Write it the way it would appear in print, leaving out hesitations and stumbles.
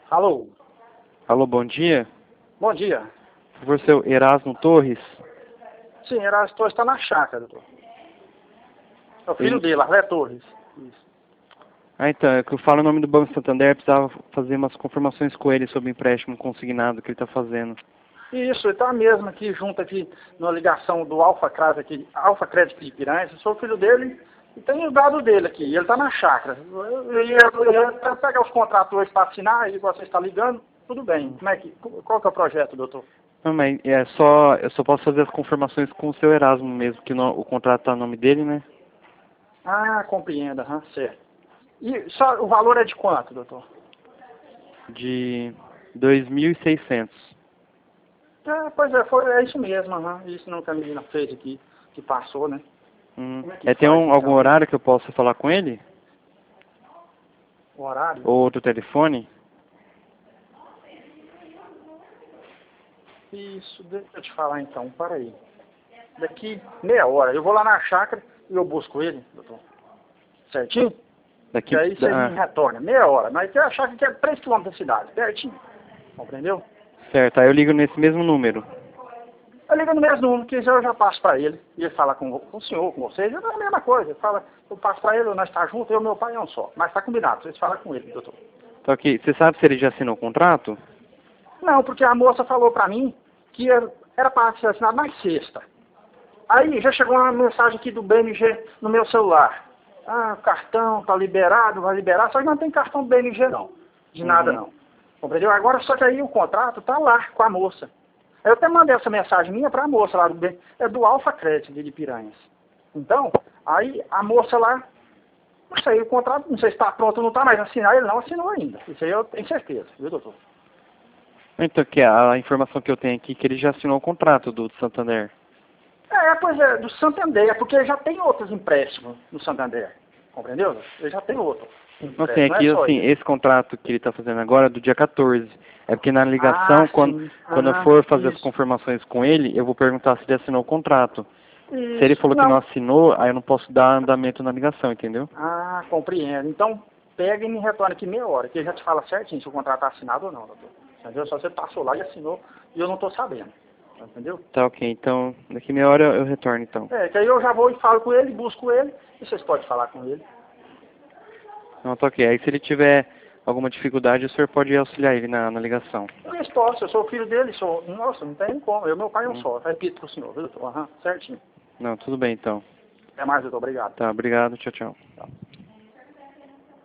Alô? Alô, bom dia. Bom dia. Por favor, seu Erasmo Torres? Sim, Erasmo Torres está na chácara, doutor. É o filho Ele- dele, Arlé Torres. Isso. Ah, então, é que eu falo o nome do Banco Santander, precisava fazer umas confirmações com ele sobre o empréstimo consignado que ele está fazendo. Isso, ele está mesmo aqui, junto aqui, na ligação do Alfa Cras aqui, Alfa Crédito de Piranhas. Eu sou o filho dele e tenho o dado dele aqui. Ele está na chácara. Eu ia pegar os contratos hoje para assinar e você está ligando, tudo bem. Qual que é o projeto, doutor? Não, mas eu só posso fazer as confirmações com o seu Erasmo mesmo, que o contrato está no nome dele, né? Ah, compreendo, certo. E só, o valor é de quanto, doutor? De 2.600. Pois é, é isso mesmo, isso não que a menina fez aqui, que passou, né? Como é que Tem faz, algum então? horário que eu possa falar com ele? O horário? Ou outro telefone? Isso, deixa eu te falar então, para aí. Daqui meia hora, eu vou lá na chácara e eu busco ele, doutor. Certinho? Daqui. E aí você me retorna, meia hora. Mas tem a chácara que é 3 km da cidade, pertinho. Compreendeu? Certo, aí eu ligo nesse mesmo número. Eu ligo no mesmo número, que eu já passo para ele. E ele fala com o senhor, com vocês, é a mesma coisa. Ele fala, eu passo para ele, nós estamos juntos, eu e meu pai é um só. Mas está combinado, vocês falam com ele, doutor. Só que, você sabe se ele já assinou o contrato? Não, porque a moça falou para mim que era para ser assinado na sexta. Aí já chegou uma mensagem aqui do BMG no meu celular. Ah, o cartão tá liberado, vai liberar, só que não tem cartão do BMG não. De nada não. Compreendeu? Agora só que aí o contrato tá lá com a moça. Eu até mandei essa mensagem minha para a moça lá do Alfa Crédito de Piranhas. Então, aí a moça lá, não sei, o contrato, não sei se está pronto ou não está, mas assinar ele não assinou ainda. Isso aí eu tenho certeza, viu, doutor? Então, que a informação que eu tenho aqui é que ele já assinou o contrato do Santander. Pois é, do Santander, porque já tem outros empréstimos no Santander. Compreendeu? Ele já tem outro. Não sei, aqui, assim, esse contrato que ele está fazendo agora é do dia 14. É porque na ligação, quando eu for fazer as confirmações com ele, eu vou perguntar se ele assinou o contrato. Se ele falou que não assinou, aí eu não posso dar andamento na ligação, entendeu? Ah, compreendo. Então, pega e me retorna aqui meia hora, que ele já te fala certinho se o contrato está assinado ou não, doutor. Entendeu? Só você passou lá e assinou e eu não estou sabendo. Entendeu? Tá, ok. Então, daqui meia hora eu retorno, então. Que aí eu já vou e falo com ele, busco ele, e vocês podem falar com ele. Não, tá ok. Aí se ele tiver alguma dificuldade, o senhor pode auxiliar ele na ligação. Eu posso, eu sou o filho dele, nossa, não tem como, meu pai é um só, repito pro senhor, viu, doutor? Certinho. Não, tudo bem, então. Até mais, doutor, obrigado. Tá, obrigado. Tchau, tchau. Tá.